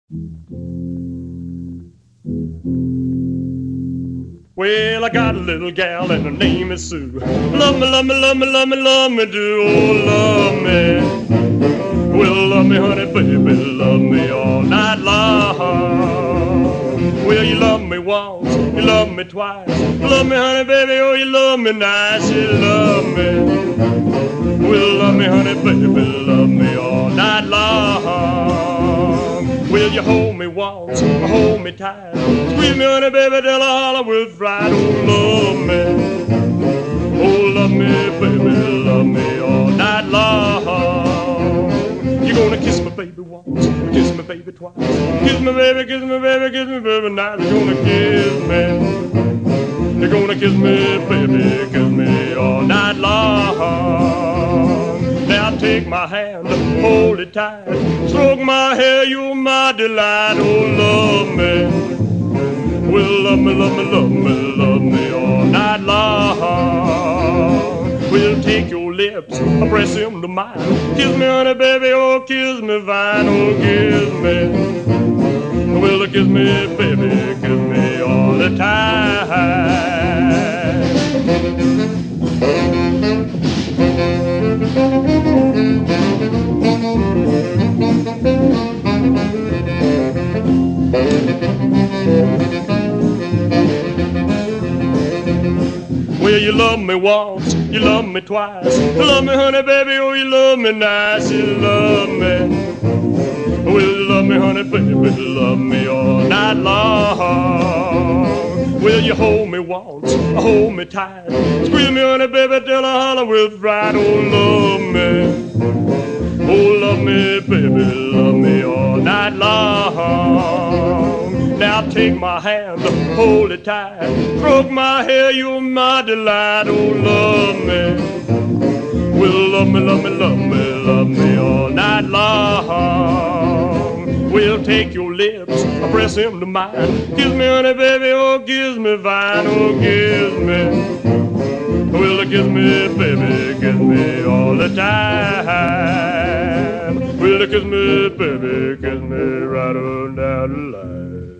Well, I got a little gal and her name is Sue. Love me, love me, love me, love me, love me, do oh love me. Well, love me, honey, baby, love me all night long. Well, you love me once, you love me twice. Love me, honey, baby, oh, you love me nice, you love me. Well, love me, honey, baby, love me all night long. Will you hold me once, hold me tight? Squeeze me, honey, baby, till I holler with fright. Oh, love me, baby, love me all night long. You're gonna kiss me, baby, once, kiss me, baby, twice. Kiss me, baby, kiss me, baby, kiss me, baby, now you're gonna kiss me. You're gonna kiss me, baby, kiss me all night long. Now take my hand, hold it tight. Stroke my hair, you're my delight. Oh, love me. Well, love me, love me, love me, love me all night long. We'll take your lips, press them to mine. Kiss me, honey, baby, oh, kiss me fine. Oh, kiss me. Well, kiss me, baby, kiss me all the time. Well, you love me once, you love me twice. You love me, honey, baby, oh, you love me nice, you love me. Well, you love me, honey, baby, love me all night long. Will you hold me once, hold me tight? Squeeze me, honey, baby, till I holler with fright. Oh, love me. Oh, love me, baby, love me all night long. Now take my hand, hold it tight. Stroke my hair, you're my delight. Oh, love me. Well, love me, love me, love me, love me all night long. We'll take your lips, press them to mine. Kiss me, honey, baby, oh, kiss me fine. Oh, kiss me. Well, kiss me, baby, kiss me all the time. Well, kiss me, baby, kiss me right on down the line.